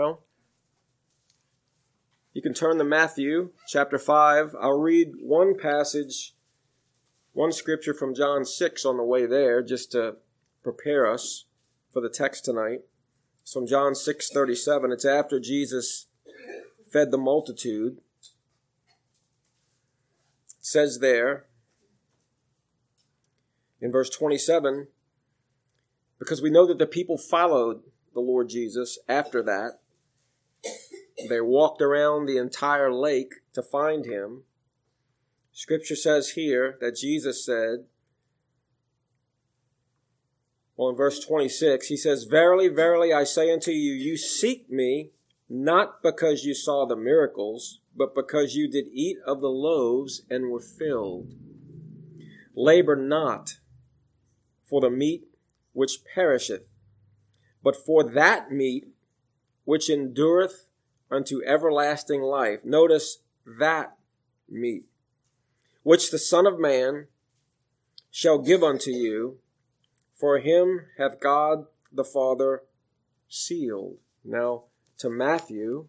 You can turn to Matthew chapter 5. I'll read one passage, one scripture from John 6 on the way there, just to prepare us for the text tonight. It's from John 6:37. It's after Jesus fed the multitude. It says there in verse 27, because we know that the people followed the Lord Jesus after that. They walked around the entire lake to find him. Scripture says here that Jesus said, in verse 26, he says, "Verily, verily, I say unto you, you seek me, not because you saw the miracles, but because you did eat of the loaves and were filled. Labor not for the meat which perisheth, but for that meat which endureth unto everlasting life." Notice that meat, which the Son of Man shall give unto you, for him hath God the Father sealed. Now to Matthew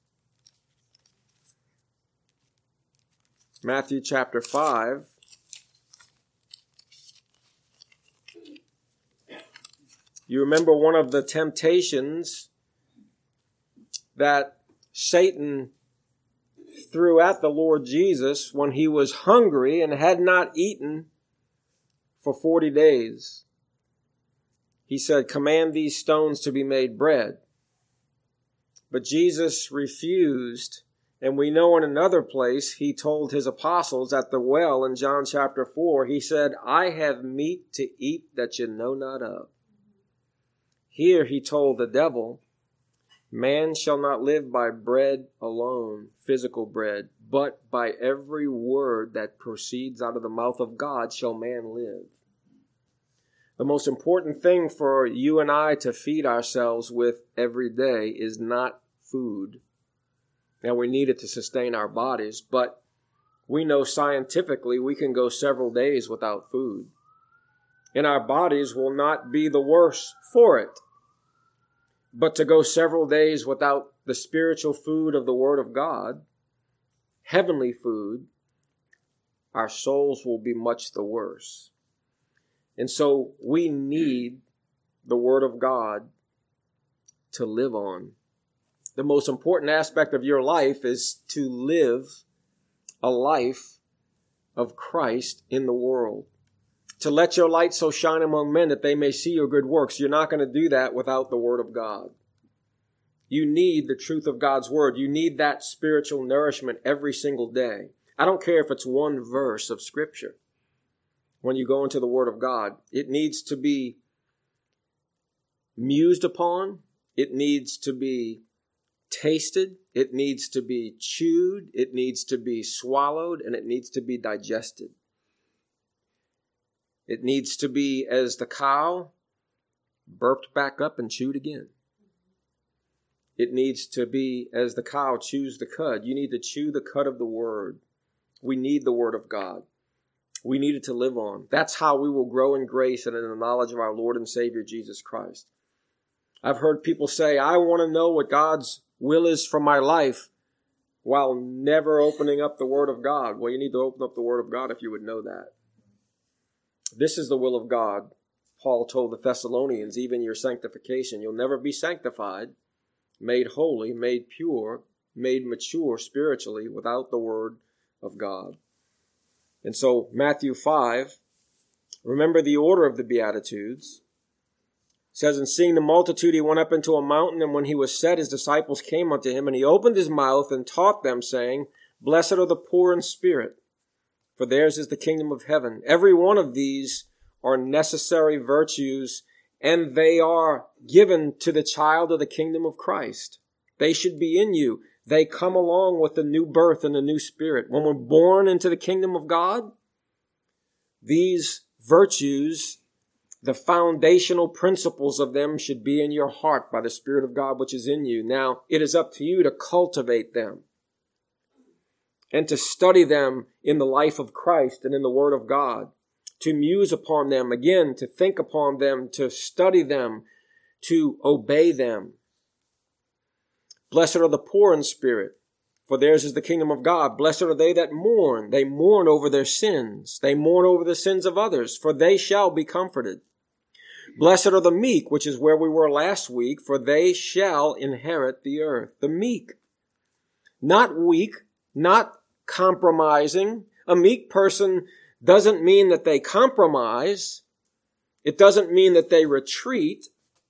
chapter 5. You remember one of the temptations that Satan threw at the Lord Jesus when he was hungry and had not eaten for 40 days. He said, "Command these stones to be made bread." But Jesus refused. And we know in another place, he told his apostles at the well in John chapter 4, he said, "I have meat to eat that you know not of." Here he told the devil, "Man shall not live by bread alone," physical bread, "but by every word that proceeds out of the mouth of God shall man live." The most important thing for you and I to feed ourselves with every day is not food. Now, we need it to sustain our bodies, but we know scientifically we can go several days without food. And our bodies will not be the worse for it. But to go several days without the spiritual food of the Word of God, heavenly food, our souls will be much the worse. And so we need the Word of God to live on. The most important aspect of your life is to live a life of Christ in the world. To let your light so shine among men that they may see your good works. You're not going to do that without the Word of God. You need the truth of God's Word. You need that spiritual nourishment every single day. I don't care if it's one verse of Scripture. When you go into the Word of God, it needs to be mused upon. It needs to be tasted. It needs to be chewed. It needs to be swallowed, and it needs to be digested. It needs to be as the cow burped back up and chewed again. It needs to be as the cow chews the cud. You need to chew the cud of the Word. We need the Word of God. We need it to live on. That's how we will grow in grace and in the knowledge of our Lord and Savior, Jesus Christ. I've heard people say, "I want to know what God's will is for my life," while never opening up the Word of God. Well, you need to open up the Word of God if you would know that. This is the will of God. Paul told the Thessalonians, even your sanctification. You'll never be sanctified, made holy, made pure, made mature spiritually without the Word of God. And so Matthew 5, remember the order of the Beatitudes. It says, "And seeing the multitude, he went up into a mountain, and when he was set, his disciples came unto him, and he opened his mouth and taught them, saying, Blessed are the poor in spirit, for theirs is the kingdom of heaven." Every one of these are necessary virtues, and they are given to the child of the kingdom of Christ. They should be in you. They come along with the new birth and the new spirit. When we're born into the kingdom of God, these virtues, the foundational principles of them should be in your heart by the Spirit of God which is in you. Now, it is up to you to cultivate them and to study them in the life of Christ and in the Word of God, to muse upon them, again, to think upon them, to study them, to obey them. Blessed are the poor in spirit, for theirs is the kingdom of God. Blessed are they that mourn. They mourn over their sins. They mourn over the sins of others, for they shall be comforted. Blessed are the meek, which is where we were last week, for they shall inherit the earth. The meek. Not weak, not compromising. A meek person doesn't mean that they compromise. It doesn't mean that they retreat.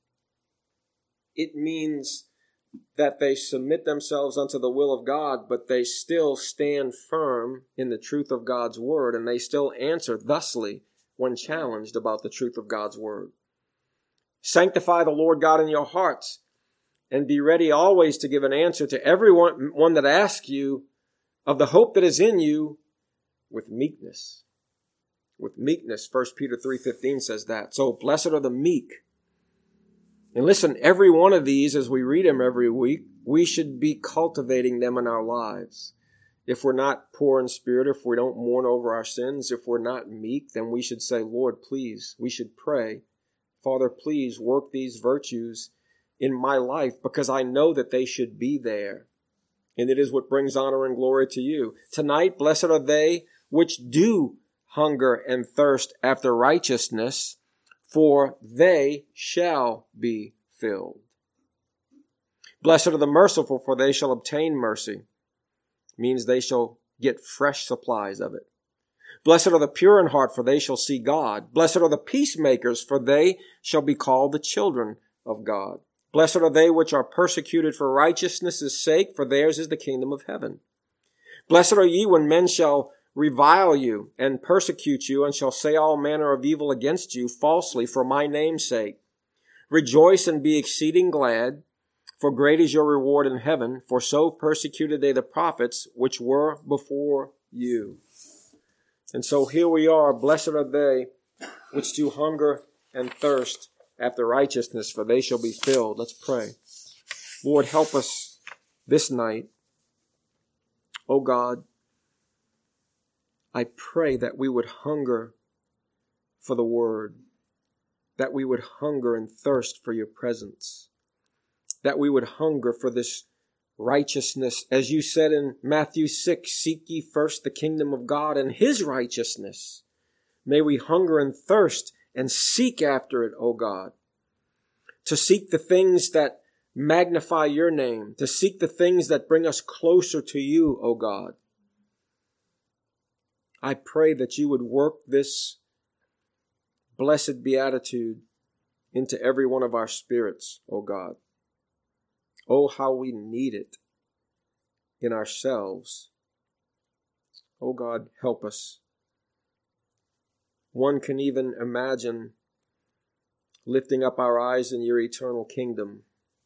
It means that they submit themselves unto the will of God, but they still stand firm in the truth of God's word, and they still answer thusly when challenged about the truth of God's word. Sanctify the Lord God in your hearts, and be ready always to give an answer to everyone that asks you of the hope that is in you with meekness. With meekness, 1 Peter 3:15 says that. So blessed are the meek. And listen, every one of these, as we read them every week, we should be cultivating them in our lives. If we're not poor in spirit, if we don't mourn over our sins, if we're not meek, then we should say, Lord, please, we should pray, Father, please work these virtues in my life, because I know that they should be there. And it is what brings honor and glory to you. Tonight, blessed are they which do hunger and thirst after righteousness, for they shall be filled. Blessed are the merciful, for they shall obtain mercy. Means they shall get fresh supplies of it. Blessed are the pure in heart, for they shall see God. Blessed are the peacemakers, for they shall be called the children of God. Blessed are they which are persecuted for righteousness' sake, for theirs is the kingdom of heaven. Blessed are ye when men shall revile you and persecute you, and shall say all manner of evil against you falsely for my name's sake. Rejoice and be exceeding glad, for great is your reward in heaven, for so persecuted they the prophets which were before you. And so here we are, blessed are they which do hunger and thirst after righteousness, for they shall be filled. Let's pray. Lord, help us this night. Oh God, I pray that we would hunger for the word, that we would hunger and thirst for your presence, that we would hunger for this righteousness. As you said in Matthew 6, seek ye first the kingdom of God and his righteousness. May we hunger and thirst and seek after it, O God, to seek the things that magnify your name, to seek the things that bring us closer to you, O God. I pray that you would work this blessed beatitude into every one of our spirits, O God. Oh, how we need it in ourselves. Oh God, help us. One can even imagine lifting up our eyes in your eternal kingdom.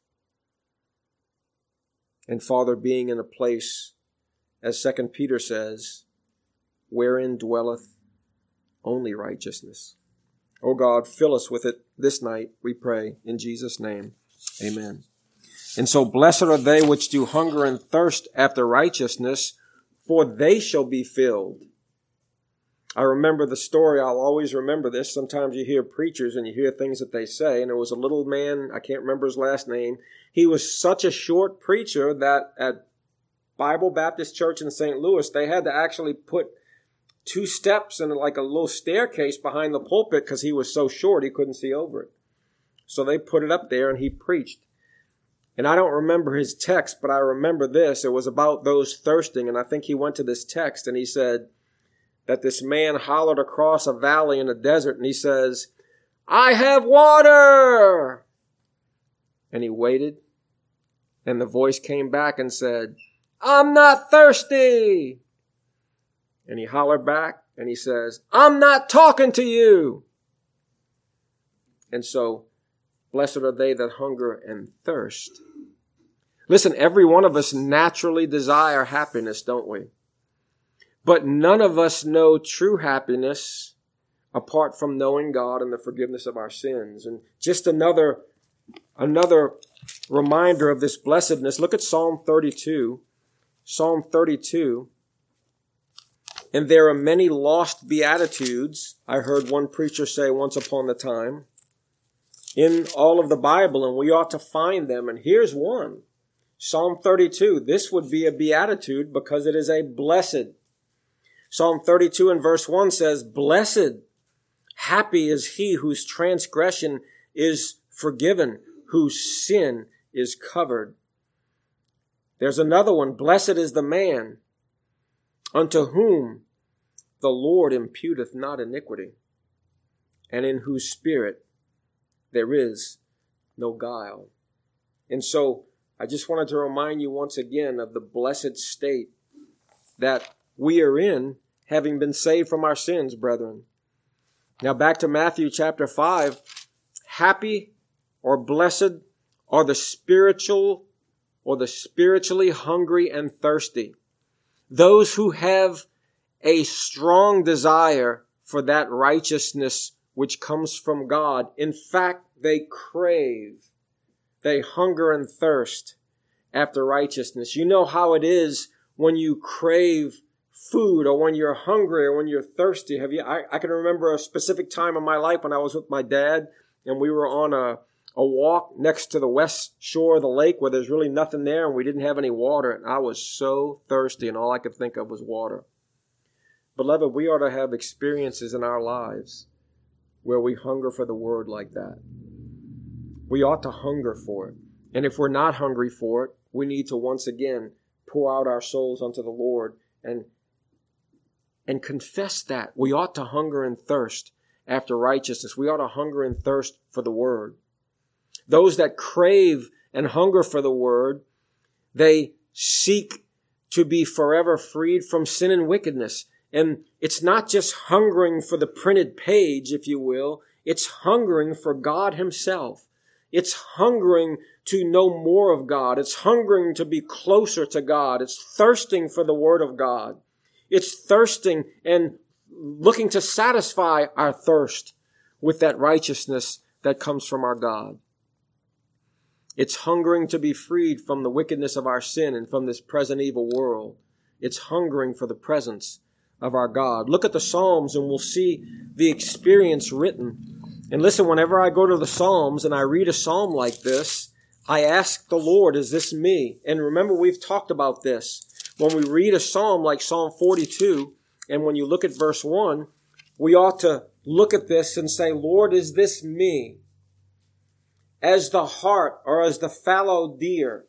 And Father, being in a place, as 2 Peter says, wherein dwelleth only righteousness. Oh God, fill us with it this night, we pray, in Jesus' name. Amen. And so blessed are they which do hunger and thirst after righteousness, for they shall be filled. I remember the story. I'll always remember this. Sometimes you hear preachers and you hear things that they say. And there was a little man, I can't remember his last name. He was such a short preacher that at Bible Baptist Church in St. Louis, they had to actually put 2 steps and like a little staircase behind the pulpit because he was so short he couldn't see over it. So they put it up there and he preached. And I don't remember his text, but I remember this. It was about those thirsting. And I think he went to this text and he said that this man hollered across a valley in a desert and he says, I have water. And he waited and the voice came back and said, I'm not thirsty. And he hollered back and he says, I'm not talking to you. And so, blessed are they that hunger and thirst. Listen, every one of us naturally desire happiness, don't we? But none of us know true happiness apart from knowing God and the forgiveness of our sins. And just another reminder of this blessedness. Look at Psalm 32. Psalm 32. And there are many lost beatitudes, I heard one preacher say once upon a time, in all of the Bible, and we ought to find them. And here's one. Psalm 32, this would be a beatitude because it is a blessed. Psalm 32 and verse 1 says, blessed, happy is he whose transgression is forgiven, whose sin is covered. There's another one. Blessed is the man unto whom the Lord imputeth not iniquity, and in whose spirit there is no guile. And so I just wanted to remind you once again of the blessed state that we are in, having been saved from our sins, brethren. Now back to Matthew chapter 5. Happy or blessed are the spiritual or the spiritually hungry and thirsty. Those who have a strong desire for that righteousness which comes from God. In fact, they crave, they hunger and thirst after righteousness. You know how it is when you crave food or when you're hungry or when you're thirsty. I can remember a specific time in my life when I was with my dad and we were on a walk next to the west shore of the lake where there's really nothing there and we didn't have any water. And I was so thirsty and all I could think of was water. Beloved, we ought to have experiences in our lives where we hunger for the word like that. We ought to hunger for it. And if we're not hungry for it, we need to once again pour out our souls unto the Lord and confess that. We ought to hunger and thirst after righteousness. We ought to hunger and thirst for the word. Those that crave and hunger for the word, they seek to be forever freed from sin and wickedness. And it's not just hungering for the printed page, if you will. It's hungering for God himself. It's hungering to know more of God. It's hungering to be closer to God. It's thirsting for the word of God. It's thirsting and looking to satisfy our thirst with that righteousness that comes from our God. It's hungering to be freed from the wickedness of our sin and from this present evil world. It's hungering for the presence of our God. Look at the Psalms and we'll see the experience written. And listen, whenever I go to the Psalms and I read a psalm like this, I ask the Lord, is this me? And remember, we've talked about this. When we read a psalm like Psalm 42, and when you look at verse 1, we ought to look at this and say, Lord, is this me? As the hart or as the fallow deer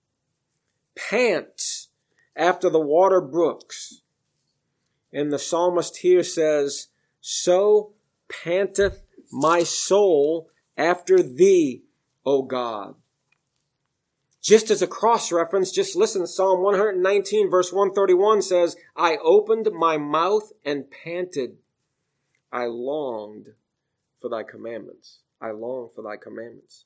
pants after the water brooks. And the psalmist here says, so panteth my soul after thee, O God. Just as a cross-reference, just listen, Psalm 119 verse 131 says, I opened my mouth and panted. I longed for thy commandments. I long for thy commandments.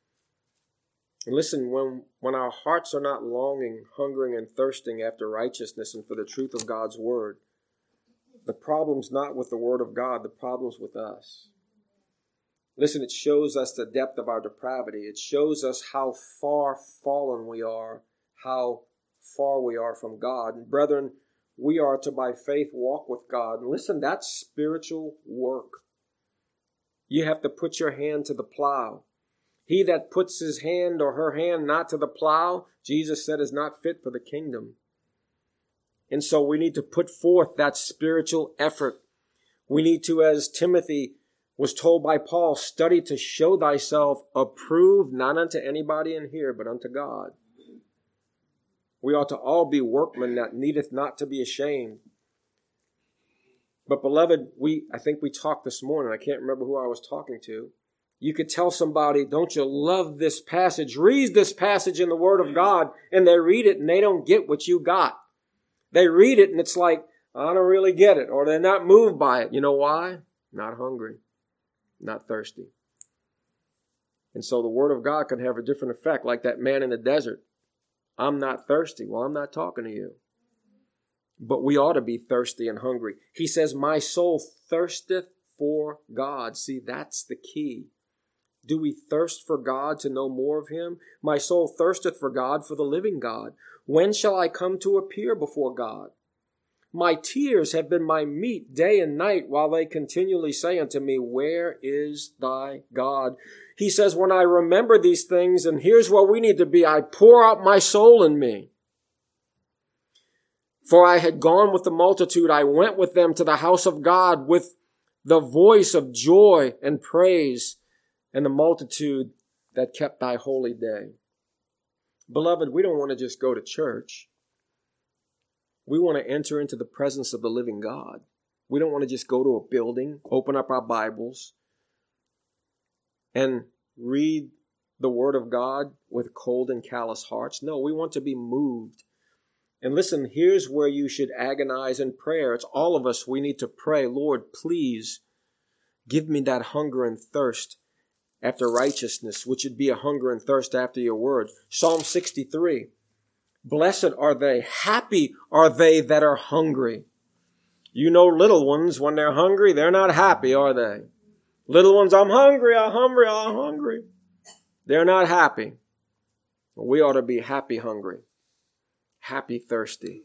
And listen, when our hearts are not longing, hungering, and thirsting after righteousness and for the truth of God's word, the problem's not with the word of God, the problem's with us. Listen, it shows us the depth of our depravity. It shows us how far fallen we are, how far we are from God. And brethren, we are to by faith walk with God. And listen, that's spiritual work. You have to put your hand to the plow. He that puts his hand or her hand not to the plow, Jesus said, is not fit for the kingdom. And so we need to put forth that spiritual effort. We need to, as Timothy was told by Paul, study to show thyself approved, not unto anybody in here, but unto God. We ought to all be workmen that needeth not to be ashamed. But beloved, I think we talked this morning. I can't remember who I was talking to. You could tell somebody, don't you love this passage? Read this passage in the Word of God, and they read it and they don't get what you got. They read it and it's like, I don't really get it, or they're not moved by it. You know why? Not hungry, not thirsty. And so the Word of God can have a different effect, like that man in the desert. I'm not thirsty. Well, I'm not talking to you. But we ought to be thirsty and hungry. He says, my soul thirsteth for God. See, that's the key. Do we thirst for God to know more of him? My soul thirsteth for God, for the living God. When shall I come to appear before God? My tears have been my meat day and night, while they continually say unto me, where is thy God? He says, when I remember these things, and here's where we need to be, I pour out my soul in me. For I had gone with the multitude, I went with them to the house of God with the voice of joy and praise, and the multitude that kept thy holy day. Beloved, we don't want to just go to church. We want to enter into the presence of the living God. We don't want to just go to a building, open up our Bibles, and read the Word of God with cold and callous hearts. No, we want to be moved. And listen, here's where you should agonize in prayer. It's all of us. We need to pray, Lord, please give me that hunger and thirst after righteousness, which would be a hunger and thirst after your word. Psalm 63. Blessed are they, happy are they that are hungry. You know little ones, when they're hungry, they're not happy, are they? Little ones, I'm hungry, I'm hungry, I'm hungry. They're not happy. We ought to be happy hungry, happy thirsty.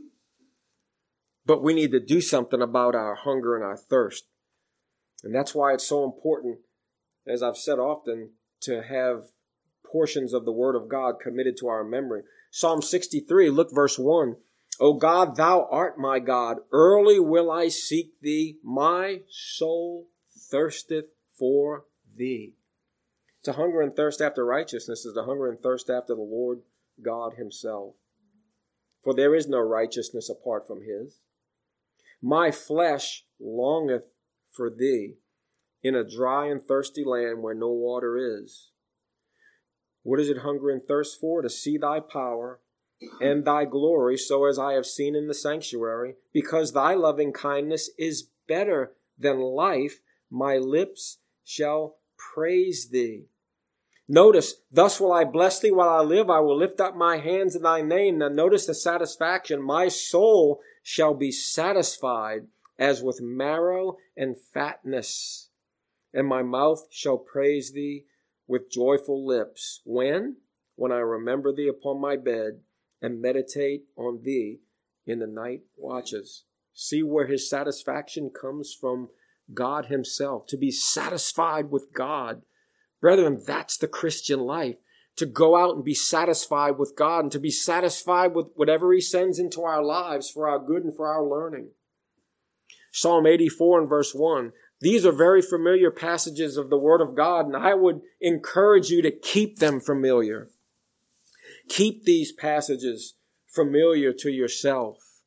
But we need to do something about our hunger and our thirst. And that's why it's so important, as I've said often, to have portions of the Word of God committed to our memory. Psalm 63, look verse 1. O God, thou art my God. Early will I seek thee. My soul thirsteth for thee. To hunger and thirst after righteousness is to hunger and thirst after the Lord God himself. For there is no righteousness apart from his. My flesh longeth for thee in a dry and thirsty land where no water is. What is it hunger and thirst for? To see thy power and thy glory, so as I have seen in the sanctuary. Because thy loving kindness is better than life, my lips shall praise thee. Notice, thus will I bless thee while I live. I will lift up my hands in thy name. Now notice the satisfaction. My soul shall be satisfied as with marrow and fatness, and my mouth shall praise thee with joyful lips. When? When I remember thee upon my bed and meditate on thee in the night watches. See where his satisfaction comes from God himself, to be satisfied with God. Brethren, that's the Christian life, to go out and be satisfied with God and to be satisfied with whatever he sends into our lives for our good and for our learning. Psalm 84 and verse 1. These are very familiar passages of the Word of God, and I would encourage you to keep them familiar. Keep these passages familiar to yourself.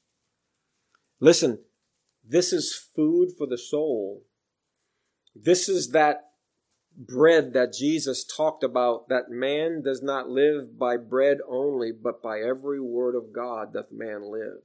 Listen, this is food for the soul. This is that bread that Jesus talked about, that man does not live by bread only, but by every word of God doth man live.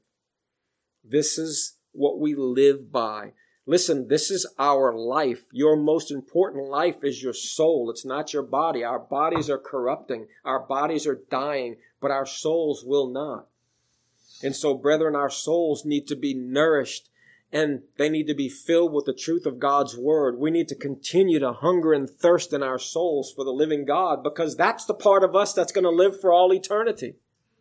This is what we live by. Listen, this is our life. Your most important life is your soul. It's not your body. Our bodies are corrupting. Our bodies are dying, but our souls will not. And so, brethren, our souls need to be nourished, and they need to be filled with the truth of God's word. We need to continue to hunger and thirst in our souls for the living God, because that's the part of us that's going to live for all eternity.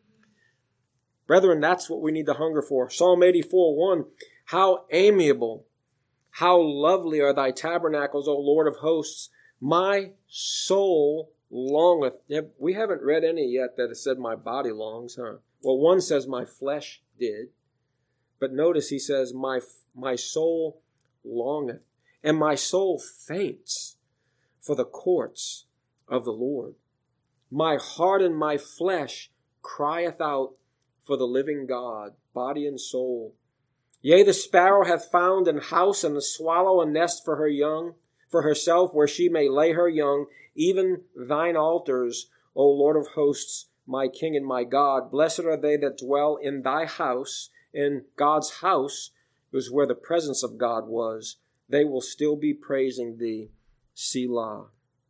Brethren, that's what we need to hunger for. Psalm 84:1, how amiable, how lovely are thy tabernacles, O Lord of hosts. My soul longeth. We haven't read any yet that has said my body longs, huh? Well, one says my flesh did. But notice he says, my soul longeth, and my soul faints for the courts of the Lord. My heart and my flesh crieth out for the living God, body and soul. Yea, the sparrow hath found an house, and the swallow a nest for her young, for herself, where she may lay her young, even thine altars, O Lord of hosts, my King and my God. Blessed are they that dwell in thy house. In God's house was where the presence of God was. They will still be praising thee. Selah.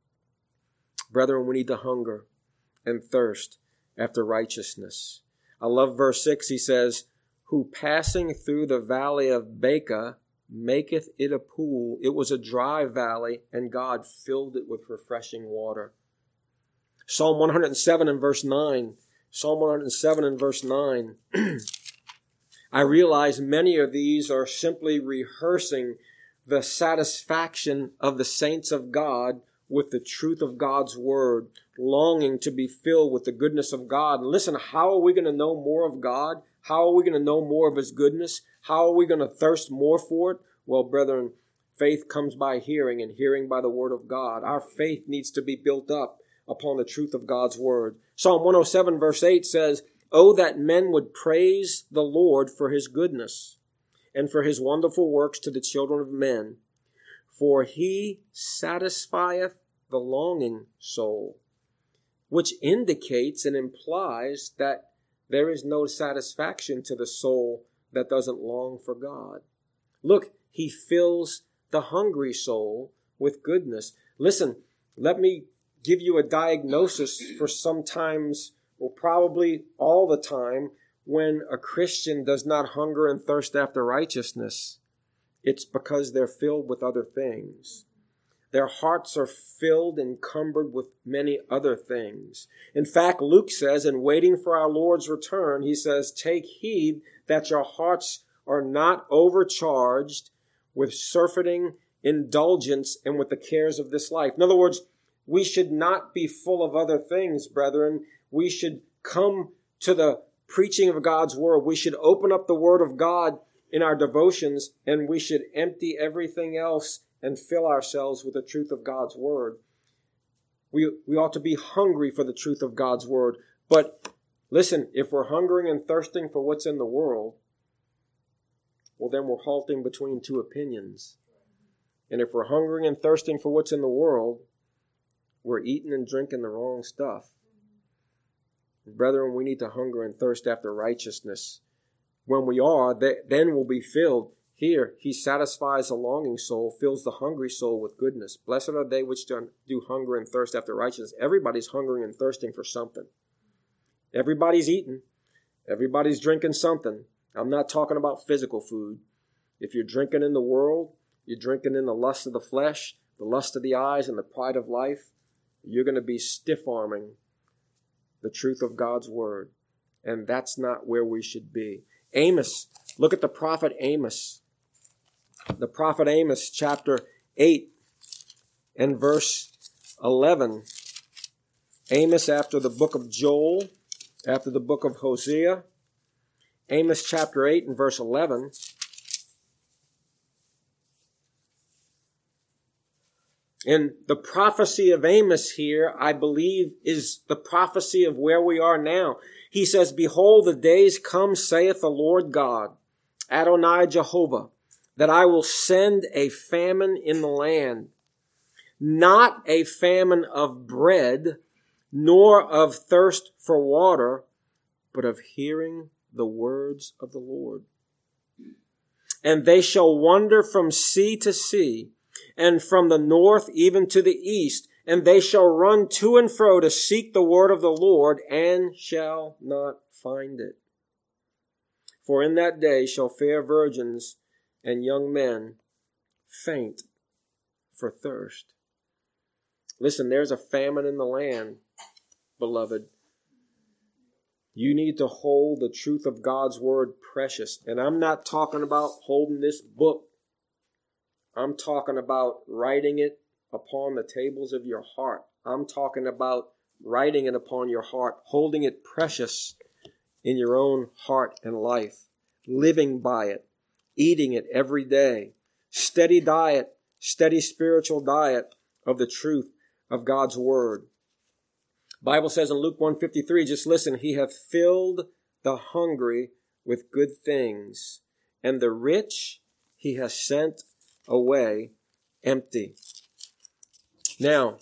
Brethren, we need to hunger and thirst after righteousness. I love verse 6. He says, who passing through the valley of Baca maketh it a pool. It was a dry valley, and God filled it with refreshing water. Psalm 107 and verse 9. Psalm 107 and verse 9. I realize many of these are simply rehearsing the satisfaction of the saints of God with the truth of God's word, longing to be filled with the goodness of God. And listen, how are we going to know more of God? How are we going to know more of his goodness? How are we going to thirst more for it? Well, brethren, faith comes by hearing, and hearing by the word of God. Our faith needs to be built up upon the truth of God's word. Psalm 107 verse 8 says, "Oh, that men would praise the Lord for his goodness and for his wonderful works to the children of men. For he satisfieth the longing soul," which indicates and implies that there is no satisfaction to the soul that doesn't long for God. Look, he fills the hungry soul with goodness. Listen, let me give you a diagnosis for sometimes, or probably all the time, when a Christian does not hunger and thirst after righteousness. It's because they're filled with other things. Their hearts are filled and cumbered with many other things. In fact, Luke says, in waiting for our Lord's return, he says, "Take heed that your hearts are not overcharged with surfeiting indulgence and with the cares of this life." In other words, we should not be full of other things, brethren. We should come to the preaching of God's word. We should open up the word of God in our devotions, and we should empty everything else and fill ourselves with the truth of God's word. We ought to be hungry for the truth of God's word. But listen, if we're hungering and thirsting for what's in the world, well, then we're halting between two opinions. And if we're hungering and thirsting for what's in the world, we're eating and drinking the wrong stuff. Brethren, we need to hunger and thirst after righteousness. When we are, then we'll be filled. Here, he satisfies the longing soul, fills the hungry soul with goodness. Blessed are they which do hunger and thirst after righteousness. Everybody's hungering and thirsting for something. Everybody's eating. Everybody's drinking something. I'm not talking about physical food. If you're drinking in the world, you're drinking in the lust of the flesh, the lust of the eyes, and the pride of life, you're going to be stiff-arming the truth of God's word. And that's not where we should be. Amos, look at the prophet Amos. The prophet Amos, chapter 8 and verse 11. Amos, after the book of Joel, after the book of Hosea. Amos chapter 8 and verse 11. And the prophecy of Amos here, I believe, is the prophecy of where we are now. He says, "Behold, the days come, saith the Lord God, Adonai Jehovah, that I will send a famine in the land, not a famine of bread, nor of thirst for water, but of hearing the words of the Lord. And they shall wander from sea to sea, and from the north even to the east, and they shall run to and fro to seek the word of the Lord, and shall not find it. For in that day shall fair virgins and young men faint for thirst." Listen, there's a famine in the land, beloved. You need to hold the truth of God's word precious. And I'm not talking about holding this book. I'm talking about writing it upon the tables of your heart. I'm talking about writing it upon your heart, holding it precious in your own heart and life, living by it, eating it every day. Steady diet, steady spiritual diet of the truth of God's word. Bible says in Luke 1:53, just listen, "He hath filled the hungry with good things, and the rich he has sent away empty." Now,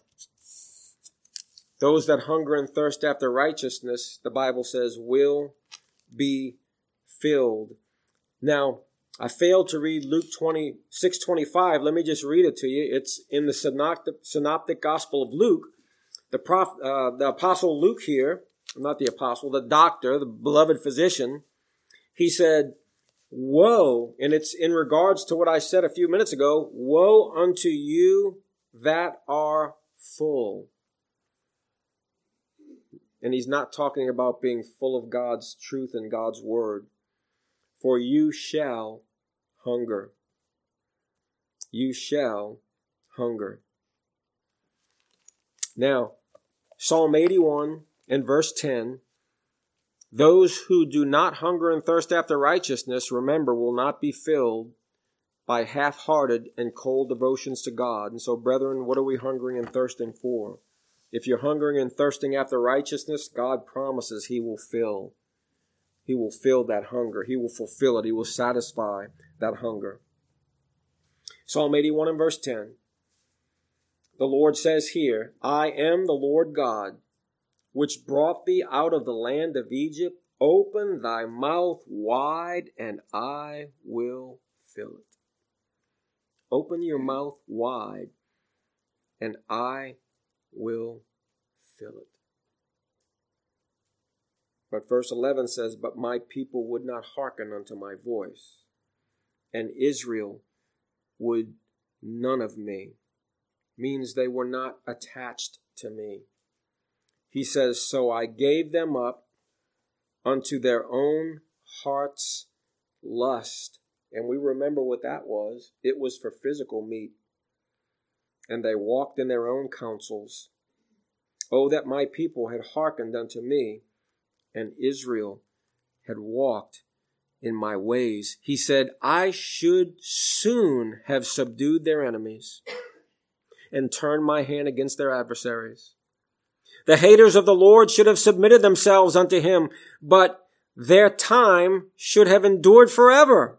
those that hunger and thirst after righteousness, the Bible says, will be filled. Now, I failed to read Luke 26:25. Let me just read it to you. It's in the Synoptic Gospel of Luke. The apostle Luke here, not the apostle, the doctor, the beloved physician, he said, "Woe," and it's in regards to what I said a few minutes ago, "Woe unto you that are full." And he's not talking about being full of God's truth and God's word. for you shall hunger. You shall hunger. Now, Psalm 81 and verse 10, those who do not hunger and thirst after righteousness, remember, will not be filled by half-hearted and cold devotions to God. And so, brethren, what are we hungering and thirsting for? If you're hungering and thirsting after righteousness, God promises He will fill. He will fill that hunger. He will fulfill it. He will satisfy that hunger. Psalm 81 and verse 10. The Lord says here, I am the Lord God, which brought thee out of the land of Egypt. Open thy mouth wide, and I will fill it. Open your mouth wide, and I will fill it. But verse 11 says, but my people would not hearken unto my voice, and Israel would none of me. Means they were not attached to me. He says, so I gave them up unto their own heart's lust. And we remember what that was. It was for physical meat. And they walked in their own counsels. Oh, that my people had hearkened unto me, and Israel had walked in my ways. He said, I should soon have subdued their enemies and turned my hand against their adversaries. The haters of the Lord should have submitted themselves unto him, but their time should have endured forever.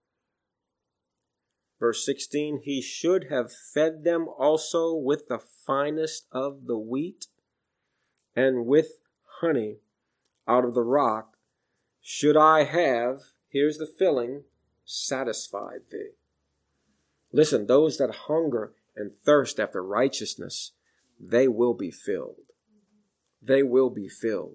Verse 16, he should have fed them also with the finest of the wheat, and with honey out of the rock should I have, here's the filling, satisfied thee. Listen, those that hunger and thirst after righteousness, they will be filled. They will be filled.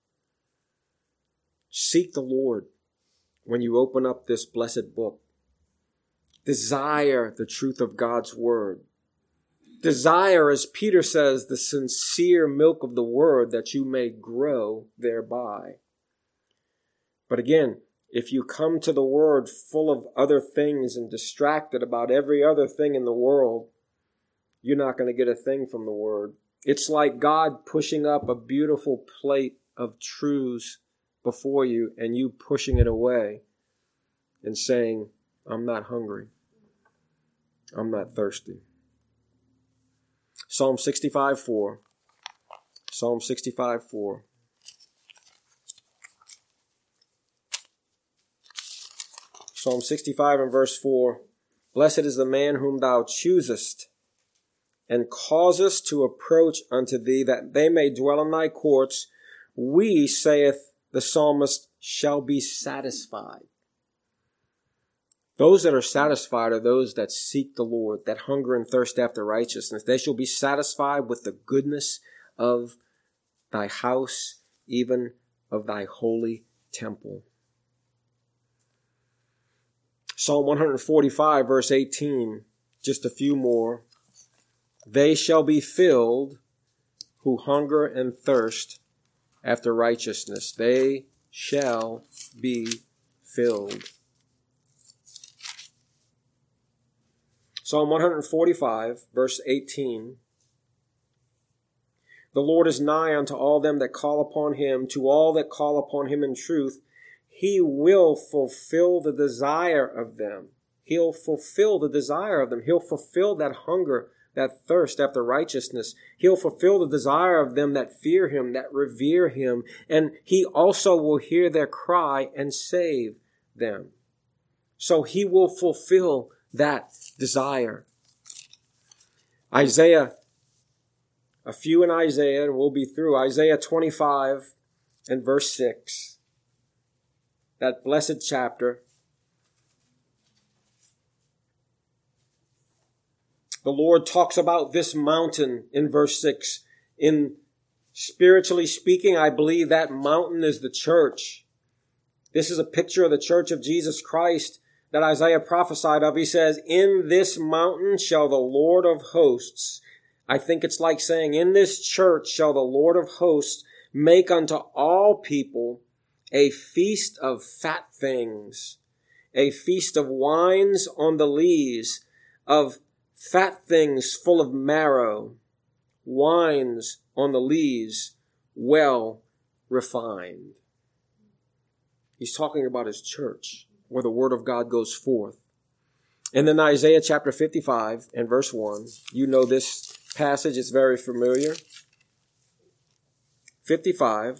Seek the Lord when you open up this blessed book. Desire the truth of God's word. Desire, as Peter says, the sincere milk of the word, that you may grow thereby. But again, if you come to the word full of other things and distracted about every other thing in the world, you're not going to get a thing from the word. It's like God pushing up a beautiful plate of truths before you and you pushing it away and saying, I'm not hungry. I'm not thirsty. Psalm 65:4. Psalm 65:4. Psalm 65 and verse 4. Blessed is the man whom thou choosest, and causest to approach unto thee, that they may dwell in thy courts. We, saith the psalmist, shall be satisfied. Those that are satisfied are those that seek the Lord, that hunger and thirst after righteousness. They shall be satisfied with the goodness of thy house, even of thy holy temple. Psalm 145, verse 18, just a few more. They shall be filled who hunger and thirst after righteousness. They shall be filled. Psalm 145, verse 18. The Lord is nigh unto all them that call upon him, to all that call upon him in truth. He will fulfill the desire of them. He'll fulfill the desire of them. He'll fulfill that hunger, that thirst after righteousness. He'll fulfill the desire of them that fear him, that revere him. And he also will hear their cry and save them. So he will fulfill that desire. Isaiah, a few in Isaiah, and we'll be through. Isaiah 25 and verse 6. That blessed chapter. The Lord talks about this mountain in verse 6. In spiritually speaking, I believe that mountain is the church. This is a picture of the church of Jesus Christ that Isaiah prophesied of. He says, in this mountain shall the Lord of hosts, I think it's like saying, in this church shall the Lord of hosts make unto all people a feast of fat things, a feast of wines on the lees, of fat things full of marrow, wines on the lees, well refined. He's talking about his church, where the word of God goes forth. And then Isaiah chapter 55 and verse 1. You know this passage, it's very familiar. 55.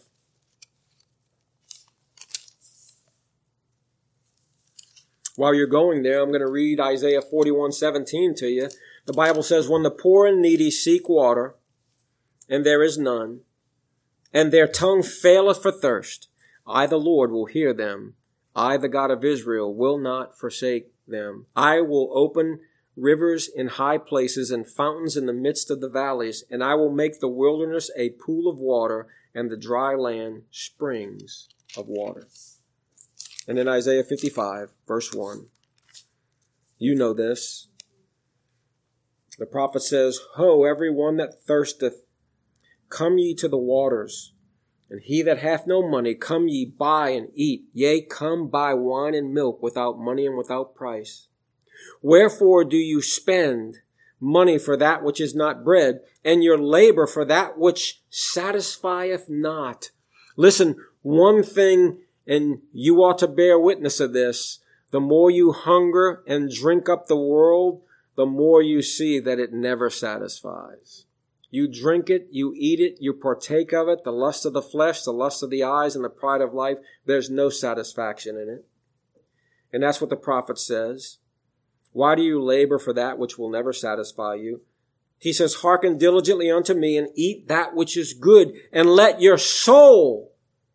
While you're going there, I'm going to read Isaiah 41:17 to you. The Bible says, when the poor and needy seek water, and there is none, and their tongue faileth for thirst, I, the Lord, will hear them. I, the God of Israel, will not forsake them. I will open rivers in high places and fountains in the midst of the valleys, and I will make the wilderness a pool of water and the dry land springs of water. And in Isaiah 55, verse 1, you know this. The prophet says, Ho, every one that thirsteth, come ye to the waters. And he that hath no money, come ye buy and eat. Yea, come buy wine and milk without money and without price. Wherefore do you spend money for that which is not bread, and your labor for that which satisfieth not? Listen, one thing, and you ought to bear witness of this, the more you hunger and drink up the world, the more you see that it never satisfies. You drink it, you eat it, you partake of it, the lust of the flesh, the lust of the eyes, and the pride of life. There's no satisfaction in it. And that's what the prophet says. Why do you labor for that which will never satisfy you? He says, hearken diligently unto me and eat that which is good, and let your soul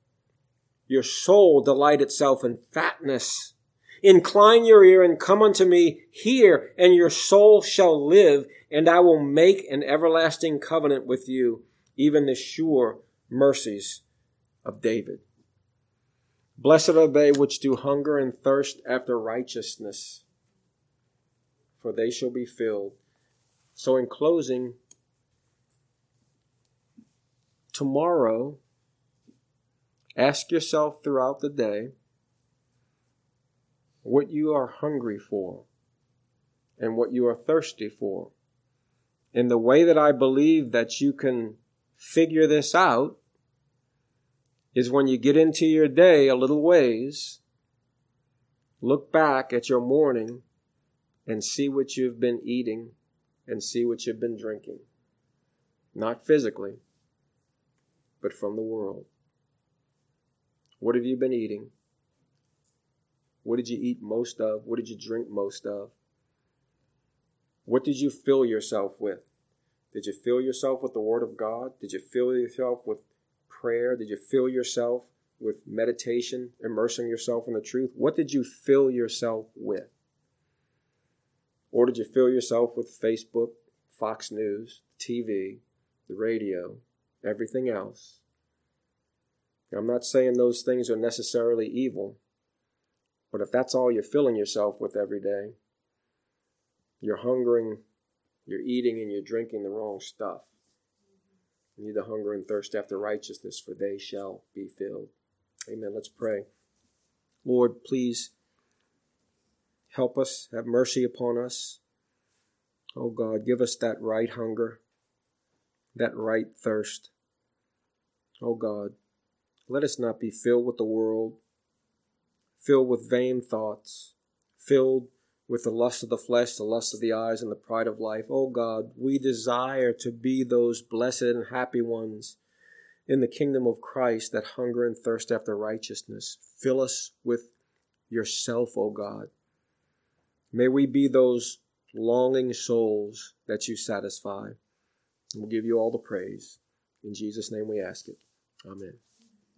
delight itself in fatness. Incline your ear and come unto me, hear, and your soul shall live, and I will make an everlasting covenant with you, even the sure mercies of David. Blessed are they which do hunger and thirst after righteousness, for they shall be filled. So in closing, tomorrow, ask yourself throughout the day what you are hungry for and what you are thirsty for. And the way that I believe that you can figure this out is when you get into your day a little ways, look back at your morning and see what you've been eating and see what you've been drinking. Not physically, but from the world. What have you been eating? What did you eat most of? What did you drink most of? What did you fill yourself with? Did you fill yourself with the Word of God? Did you fill yourself with prayer? Did you fill yourself with meditation, immersing yourself in the truth? What did you fill yourself with? Or did you fill yourself with Facebook, Fox News, TV, the radio, everything else? I'm not saying those things are necessarily evil, but if that's all you're filling yourself with every day, you're hungering, you're eating, and you're drinking the wrong stuff. You need to hunger and thirst after righteousness, for they shall be filled. Amen. Let's pray. Lord, please help us, have mercy upon us. Oh God, give us that right hunger, that right thirst. Oh God, let us not be filled with the world, filled with vain thoughts, filled with the lust of the flesh, the lust of the eyes, and the pride of life. Oh God, we desire to be those blessed and happy ones in the kingdom of Christ that hunger and thirst after righteousness. Fill us with yourself, oh God. May we be those longing souls that you satisfy. We'll give you all the praise. In Jesus' name we ask it. Amen.